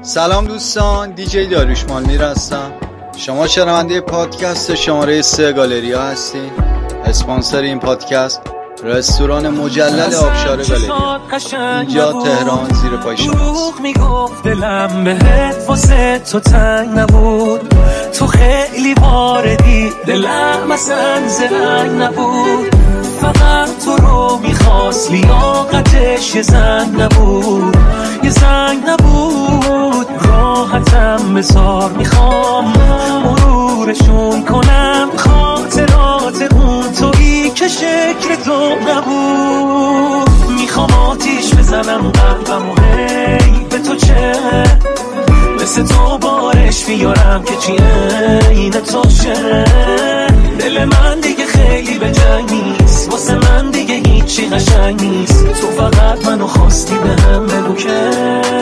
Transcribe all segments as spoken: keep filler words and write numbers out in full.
سلام دوستان، دیجی داریوش مالمیر هستم. شما شنونده پادکست شماره سه گالریا هستین. اسپانسر این پادکست رستوران مجلل آبشار گالریا، اینجا تهران زیر پای شماست. میگفت دلم بهت واسه تو تنگ نبود، تو خیلی واردی دلم اصلا زنگ نبود، فقط تو رو میخواست لیاقتش یه زنگ نبود، یه زنگ نبود. راحتم بذار میخوام مرورشون کنم، خاطرات اون تویی که شکل تو نبود. میخوام آتیش بزنم قلبم و هی به تو چه مثل تو بارش بیارم که چی این تو شه. دل من دیگه خیلی به جنگ نیست، واسه من دیگه هیچی قشنگ نیست. تو فقط منو خواستی به هم بگو که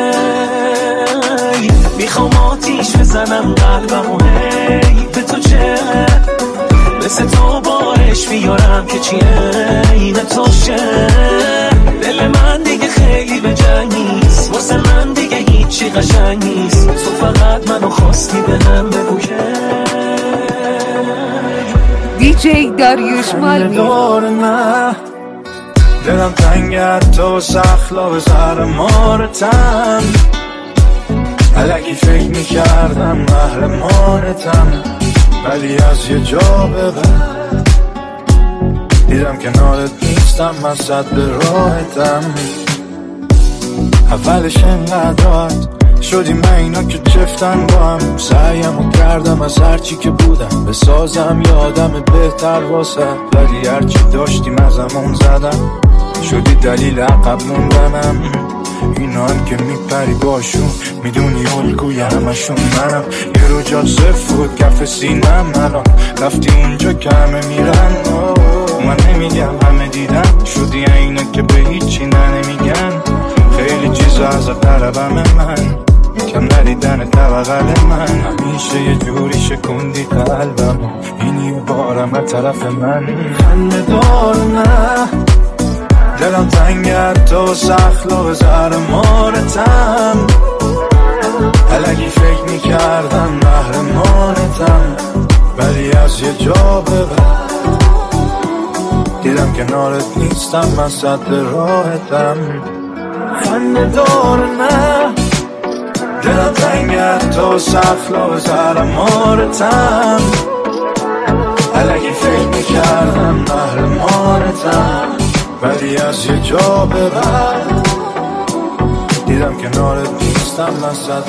میخوام آتیش بزنم قلبم و هی به تو چه مثل تو بارش بیارم که چی این تو شه. دل من دیگه خیلی به جنگ نیست، واسه من دیگه هیچی قشنگ نیست. تو فقط منو خواستی به هم بگو که دیجی داریوش مالمیر. دلم تنگت تو سخلا به زهر مارتم، الکی فکر میکردم محرمانتم، ولی از یه جا به بعد دیدم کنارت نیستم، من صد به راحتم. اولش انقدر راحت شدیم من اینا که چفتن با هم، سعیمو کردم از هرچی که بودم بسازم یادم بهتر واسه، ولی هرچی داشتیم ازمون زدم، شدی دلیل عقب موندنم. اینا هم که میپری باشون میدونی الگوی همشون منم، یه رو جا صرف بود کف سینم، الان رفتی اونجا که همه میرن. من نمیگم همه دیدن، شدی اینا که به هیچی نه نمیگن. خیلی چیزا از قربم من کم ندیدن طبقل من، همیشه یه جوری شکندی قلبم، اینی بارم از طرف من. خنده دار نه دلم تنگت تو سخلا به زهر مارتم، الکی فکر میکردم محرمانتم، ولی از یه جا به بعد دیدم کنارت نیستم، من صد راحتم. خنده دار نه دلم تنگت تو سخلا به زهر مارتم، الکی فکر میکردم محرمانتم، ولی از یه جا به بعد دیدم کنارت نیستم، من صد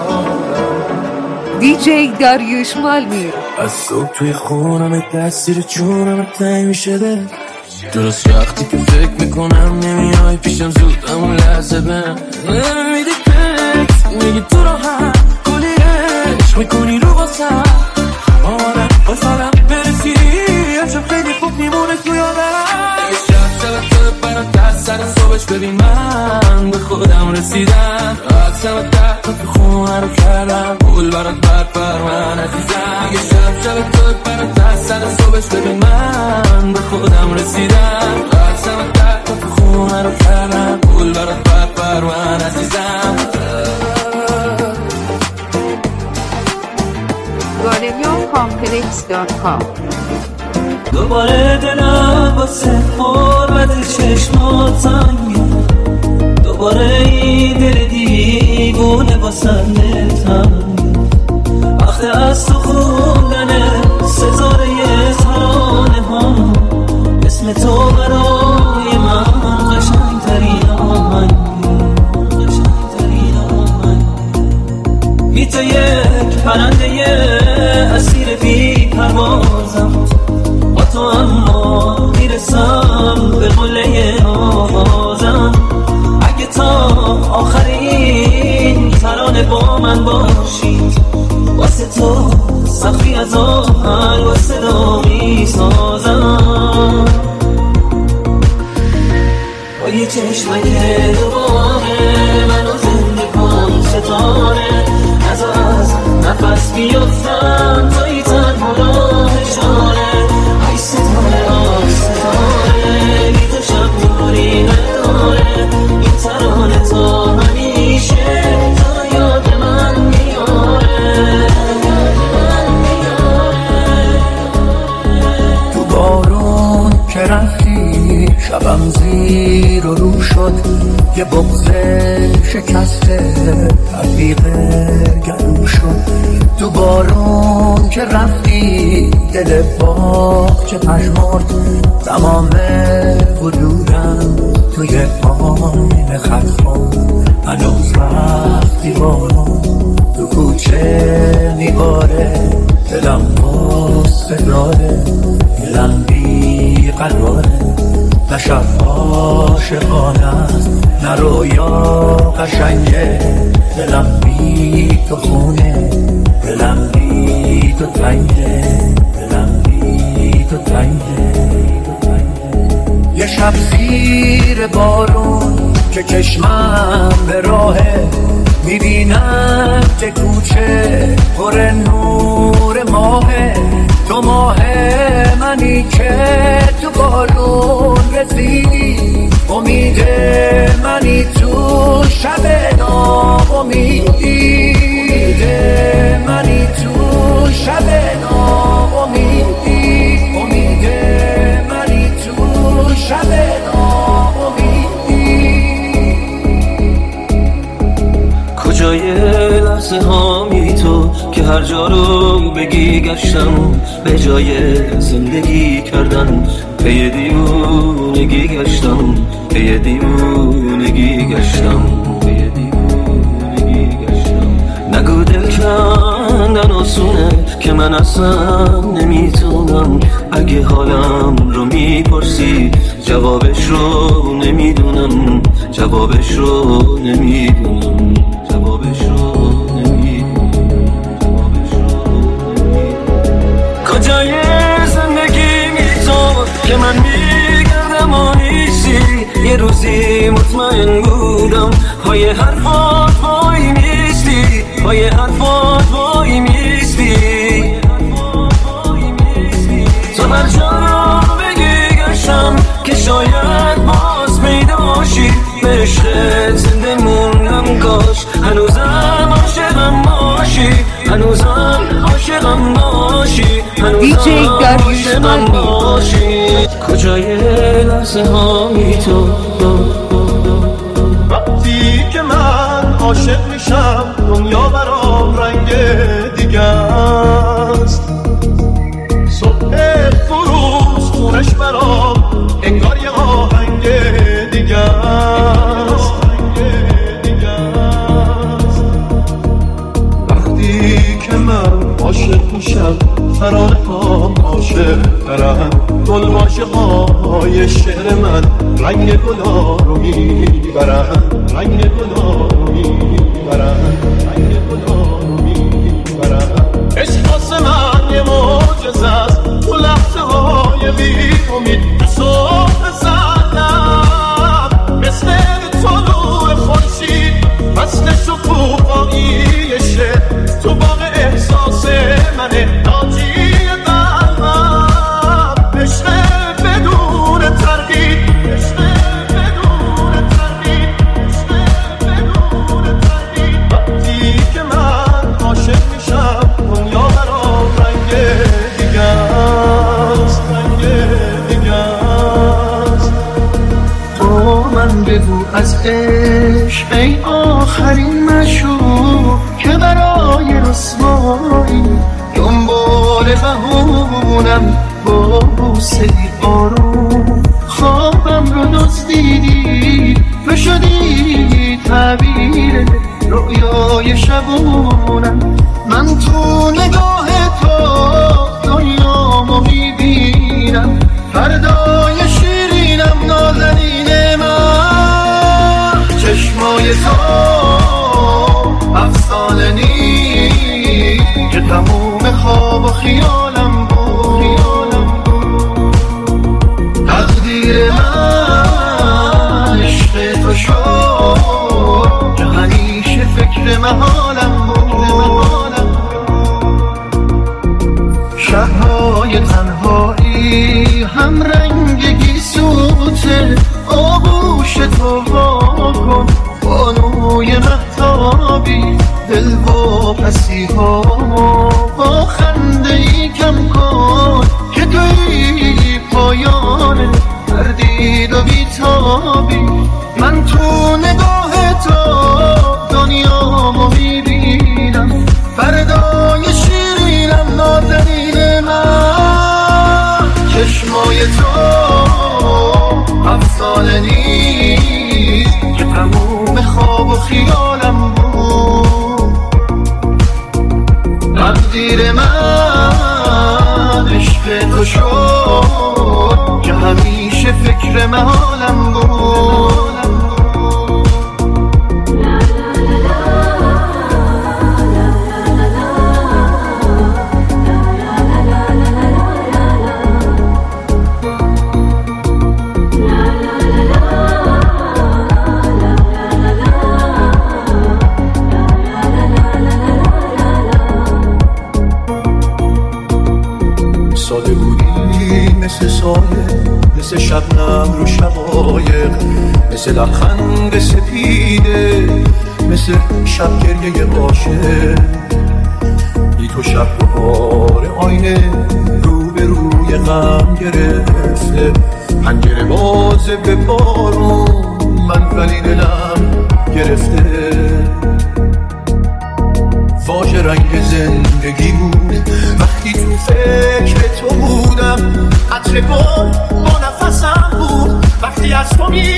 راحتم. دیجی داریوش مالمیر. از صبح توی خونم دستیر چونم تنگ میشه دل، درست وقتی که فکر میکنم نمیای پیشم زود همون لحظه بهم نمیدی پت، میگی تو راحت کلی عشق میکنی رو واسه آره بسالم برسی، عشق خیلی خوب میمونه تو یادم. یه شب شب تو برات دست سر صبحش ببین من به خودم رسیدم، راحت سمت ده تو خونه رو کردم پول برات برپر من عزیزم. یه شب شب تو برات دست سر صبحش ببین من به خودم رسیدم، راحت سمت ده تو خونه رو کردم پول برات برپر من عزیزم. گالریا کامپلکس دات کام. دوباره دلم واسه حرمت چشمات تنگه، دوباره این دل دیوونه واسه دلتنگه، وقت از تو خوندن ستاره ترانه ها، اسم تو برای من قشنگ ترین آهنگه، قشنگ ترین آهنگه. بی تو یک پرنده اسیر بی پروازم، با تو اما میرسم به قله آوازم. اگه تا آخرین ترانه با من باشی، واسه تو سخفی از آهنگ و صدا میسازم. با یه چشمه که دوباره منو زنده کن ستاره، از از نفس بیفتم توی تنها راه شاره. ای ستاره آه ستاره بی تو شب نوری نداره، این ترانه تا همیشه تا یاد من شکسته تفریق گلو شد تو بارون که رفتی دل باغچه پژمرد تمام وجودم توی آینه خط خورد هنوز وقتی بارون تو کوچه میباره دلم غصه داره دلم بی قراره نه شب عاشقانه است نه رویا قشنگه دلم بی تو خونه دلم بی تو تنگه دلم بی تو تنگه یه شب زیر بارون که چشمم به راهه میبینم که کوچه پر نور ماهه تو ماه منی که تو بالون رسیدی امید منی تو شب ناامیدی امید منی تو شب ناامیدی امید منی تو شب ناامیدی کجای لحظه ها می تو که هر جا رو بگی گشتم به جای زندگی کردن پی دیوونگی گشتم پی دیوونگی گشتم پی دیوونگی گشتم نگو دل کندن آسونه که من اصلا نمیتونم اگه حالم رو میپرسی جوابش رو نمیدونم جوابش رو نمیدونم جوابش رو کجای زندگی می تو که من میگردم و نیستی یه روزی مطمئن بودم پای حرفات وای میستی پای حرفات وای میستی تو هر جا رو بگی گشتم که شاید باز پیدا باشی به عشقت زنده موندم کاش هنوزم عاشقم باشی هنوزم عاشقم باشی دیجی داریوش مالمی کجای لحظه ها می تو وقتی که من عاشق میشم دنیا برام رنگ دیگه است صبح فروز خونش برام انگار یه آهنگ دیگه است وقتی که من عاشق میشم ترانه ها عاشق ترن گل عاشقای شعر من رنگ گلا رو میبرن رنگ گلا رو میبرن رنگ گلا رو میبرن عشق واسه من یه معجزه است تو لحظه های بی امید صبح زدم مثل طلوع خورشید فصل شکوفایی شعر تو باغ احساس منه ناجی قلبم عشق بدون تردید عشق بدون تردید عشق بدون تردید وقتی که من عاشق میشم دنیا برام رنگ دیگه است رنگ دیگه است با من بگو از عشق ای آخرین مشهور که برای رسوایی دنبال بهونم با بوسه آروم خوابم رو دزدیدی و شدی تعبیر رویای شبونم من تو نگاه تو دنیامو میبینم فردای شیرینم نازنین من چشمای تو افسانه نیست که تموم خواب و خیالم بود تقدیر من عشق تو شد که همیشه فکر محالم بود شبهای تنهایی هم رنگ گیسوته آغوش تو واکن بانوی مهتابی دل و پسی ها با خنده ای کم کن که توی پایان تردید و بیتابی من تو نگاه تو شبنم رو شقایق، مثل لبخند سپیده، مثل شب گریه عاشق. بی تو شب بهار آینه رو به روی غم گرفته، پنجره بازه به بارون من ولی دلم گرفته. واژه رنگ زندگی بود وقتی تو فکر تو بودم، عطر گل با نفسم بود وقتی از تو می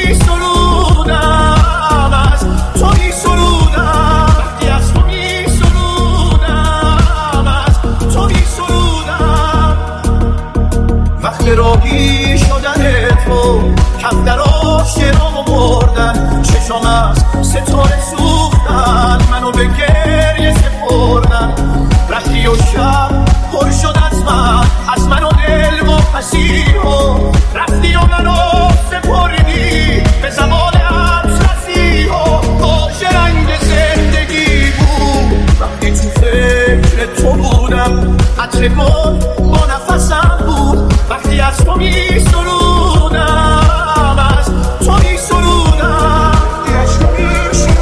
سرودم، از تو می سرودم، وقتی از تو می سرودم، از تو می سرودم. وقت راهی شدن تو کم در آشرام بردن، چشم از ستاره سوختن، منو به گریه سپردن. رفتی و شب پر شد از من، از من و دل و پسیر و رفتی و منو سپردی به زمان عطرسی و واژه رنگ زندگی بود وقتی تو فکر تو بودم، عطر گل با نفسم بود وقتی از تو می سرودم، از تو می سرودم، از تو می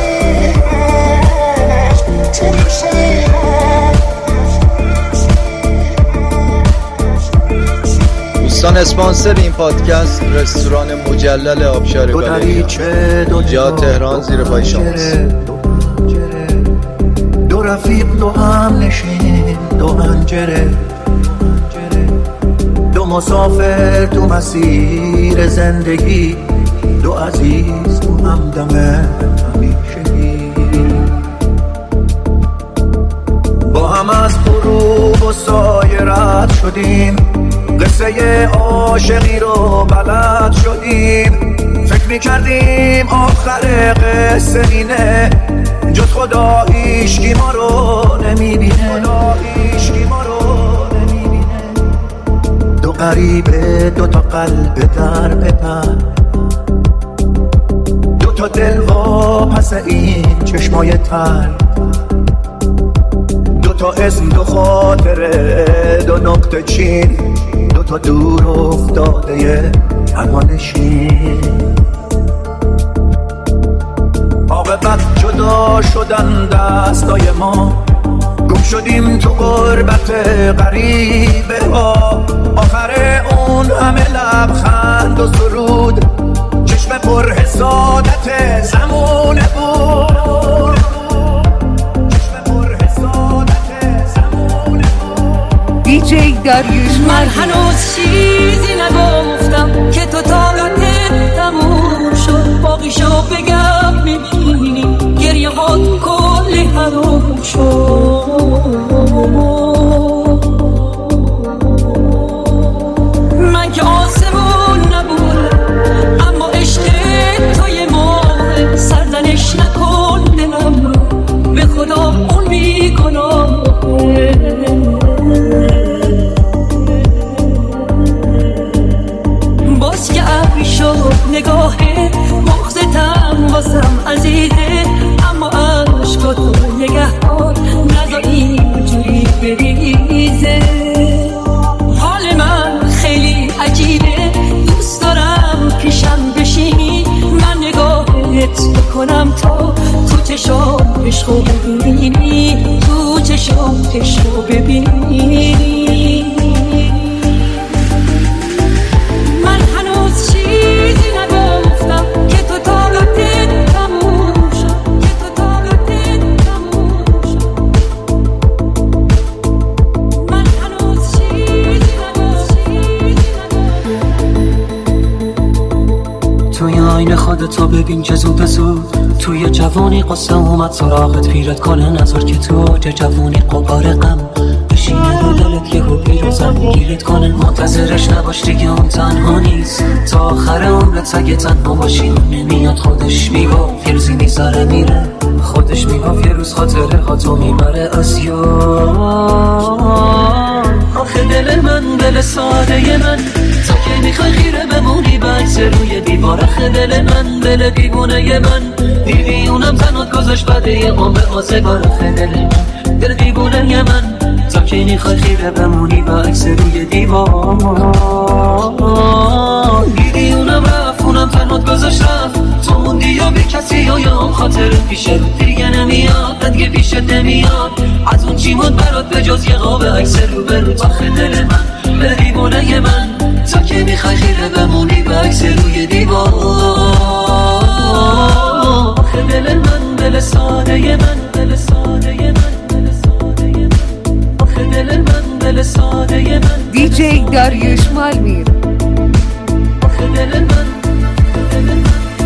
دوستان اسپانسر این پادکست رستوران مجلل آبشار گالریا، اینجا تهران زیر پای شماست. دو رفیق دو هم نشین دو پنجره، دو مسافر تو مسیر زندگی، دو عزیز تو همدم همیشگی. با هم از غروب و سایه رد شدیم، قصه عاشقی رو بلد شدیم. فکر میکردیم آخر قصه اینه، جز خدا هیچکی ما رو نمیبینه، خدا هیچکی ما رو نمیبینه. دو غریبه دو تا قلب در بپر، دو تا دل وا پس این چشمای تر، دو تا اسم دو خاطره دو نقطه چین، دو تا دور افتاده همانشین. عاقبت جدا شدن دستای ما، گم شدیم تو غربت غریبه ها. آخر اون همه لبخند و سرود، چشم پر حسادت زمونه بود، چشم پر حسادت زمونه بود. دیجی داریوش من هنوز چیزی نگفتم که تو طاقتت تموم شد، باقیشو بگم میبینی گریه ها کلی حروم شد. من که آسمون نبودم اما عشق توی ماه، سرزنش نکن دلم رو به خدا اون بیگناه. باز که ابری شد نگاه مغزتم واسم عزیزه، اما عشق تو نگهدار نذار اینجوری بریزه. حال من خیلی عجیبه، دوست دارم پیشم بشینی، من نگاهت بکنم تا تو چشام عشقو ببینی، تو چشام عشقو ببینی. خودتو ببین چه زود زود توی جوانی قصه اومد سراغت، پیرت کنه نظر که تو اوج جوانی قبار غم بشینه رو دلت یه رو پیروزم گیرت کنه. منتظرش نباش دیگه اون تنها نیست، تا آخر عمرت اگه تنها باشی نمیاد. خودش میگفت یه روزی میذاره میره، خودش میگفت یه روز خاطره ها تو میبره از یاد. آخه دل من دل ساده من، تا که میخوای خیره بمونی بکس روی دیوار. آخه دل من دل دیوونه من، دیوونم تنات گذاشت بده یه قوم به آزگار. آخه دل من دل دیوونه من، تا تا که میخوای خیره بمونی با عکس روی دیوار. دیدی اونم رفت اونم تنهات گذاشت رفت، تو موندی یا به کسی یا یا خاطر پیشه دیگه نمیاد دیگه پیشت نمیاد. از اون چی مون برات به جز یه قاب عکس رو به رو تاخ دل من به دیوانه من، تا که میخوای خیره بمونی با عکس روی دیوار. آخه دل من دل ساده من دل ساده من دل ساده من، آخه دل من دل ساده من. دیجی داریوش مالمیر. آخه دل من دل من.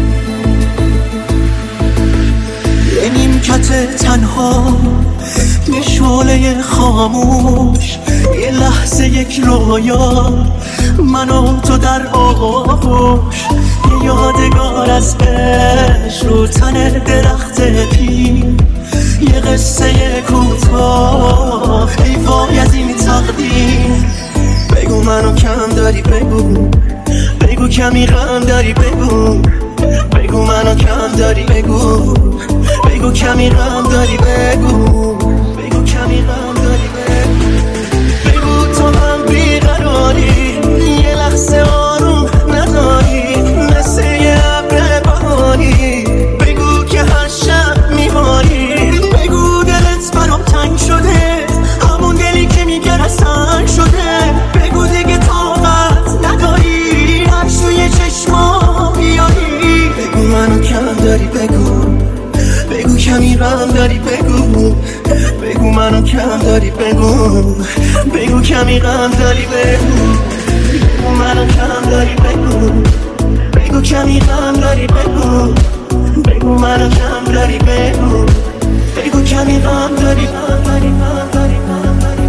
یه نیمکت تنها، یه شعله خاموش، یه لحظه یک رویا، من و تو در آغوش، یه یادگار از عشق رو تن درخت پیر، یه قصه کوتاه، ای وای از این تقدیر. بگو منو کم داری بگو، بگو کمی غم داری بگو، بگو منو کم داری بگو، بگو کمی غم داری بگو، بگو کمی غم داری بگو، بگو تو هم بیقراری، یه لحظه آروم نداری، مثل یه ابر بهاری، بگو که هر شب میباری، بگو دلت برام تنگ شده، همون دلی که میگه رسن شده، بگو دیگه طاقت نداری، هر توی چشما بیایی، بگو منو کم داری بگو، بگو کمی غم داری بگو، بگو منو کم داری بگو، بگو کمی غم داری بگو، بگو منو کم داری بگو، بگو کمی غم داری بگو، بگو منو کم داری بگو، بگو کمی غم داری غم داری غم داری غم داری.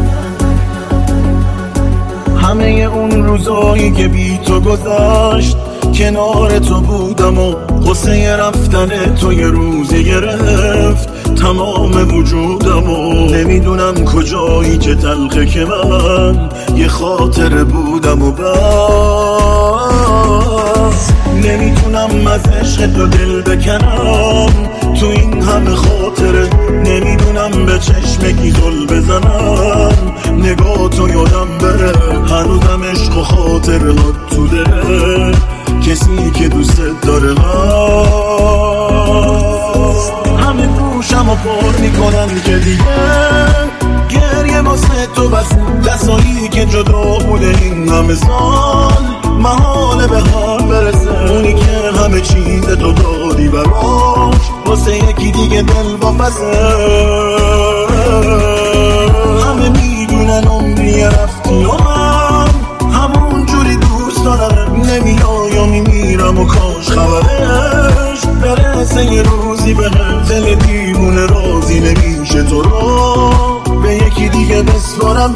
همه اون روزایی که بی تو گذشت، کنار تو بودم و قصه رفتن تو یه روزی گرفت تمام وجودم و نمیدونم کجایی که تلخه که من یه خاطره بودم و بس نمیتونم از عشق تو دل بکنم، تو این همه خاطره نمیدونم به چشم کی زل بزنم، نگاه تو یادم بره هنوزم عشق و خاطره ها تو دل کسی که دوست داره هست. همه گوشم و پر میکنن که دیگه گریه واسه تو بس، لحظایی که جدا بوده این همه سال محاله به هم برسه، اونی که همه چیز تو دادی براش واسه یکی دیگه دل بافزه. همه میدونن عمری رفتی و من همون جوری دوست دارم، نمیای یا میمیرم و کاش خبرش برسه یه روزی به هم، دل دیوونه رازی نمیشه تو رو به یکی دیگه بسپارم.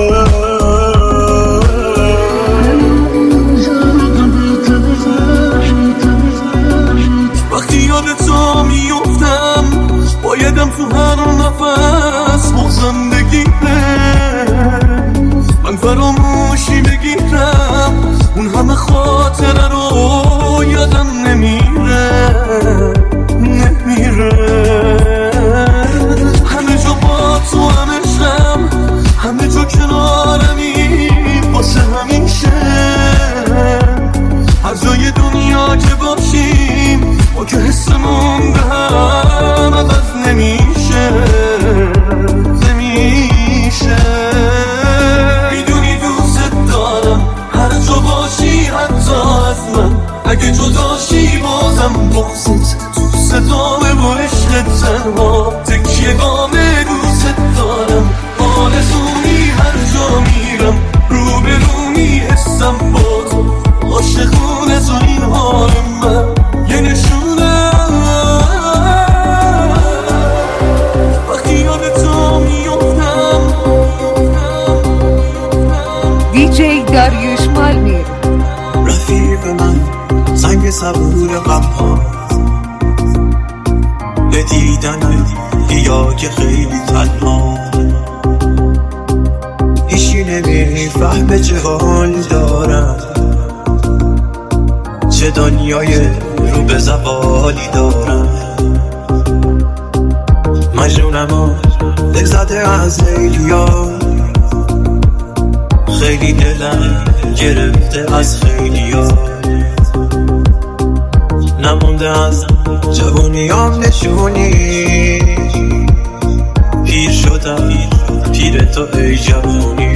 وقتی یاد تو میفتم بایدم تو هر نفس بغزم بگیره، من فراموشی بگیرم اون همه خاطره رو یادم نمیره نمیره. همه جا با تو هم عشقم، همه جا کنارمی واسه همیشه، هر جای دنیا که باشیم ما که حسمون به هم عوض نمیشه نمیشه. میدونی دوست دارم هر جا باشی حتی از من، اگه جداشی بازم بغزت تو صدامه و عشق تنها تکیه گامه دوست دارم، آرزومی هر جا میرم رو به رو میحسم با تو، عاشقونه تو این حال من یه نشونه. وقتی یاد تو میفتم دیجی داریوش مالمیر. رفیق من سنگ صبور غم ها به دیدن یا که خیلی تنها، هیچی نمیفهمه چه حال دارم، چه دنیای رو به زوالی دارم، مجنونم و دل زده از لیلیا، خیلی دلم گرفته از خیلیا، نمونده از جوونیام نشونی، پیر شدم پیر تو ای جوونی،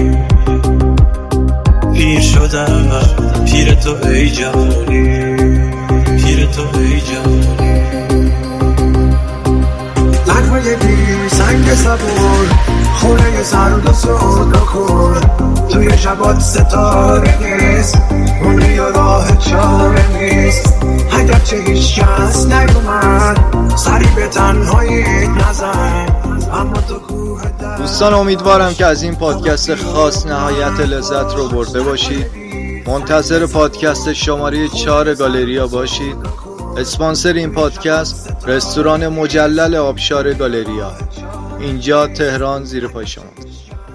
پیر شدم پیر تو ای جوونی، پیر تو ای جوونی. لنگای بی سنگ صبور، خونه سرد و سرد و کور، توی شبات ستاره نیست، اونی یا راه چاره نیست، اگر چه هیچ کس نیومد سری به تنهایی نزن، اما تو کوه در. دوستان امیدوارم که از این پادکست خاص نهایت لذت رو برده باشید. منتظر پادکست شماره چهار گالریا باشید. اسپانسر این پادکست رستوران مجلل آبشار گالریا، اینجا تهران، زیر پای شما.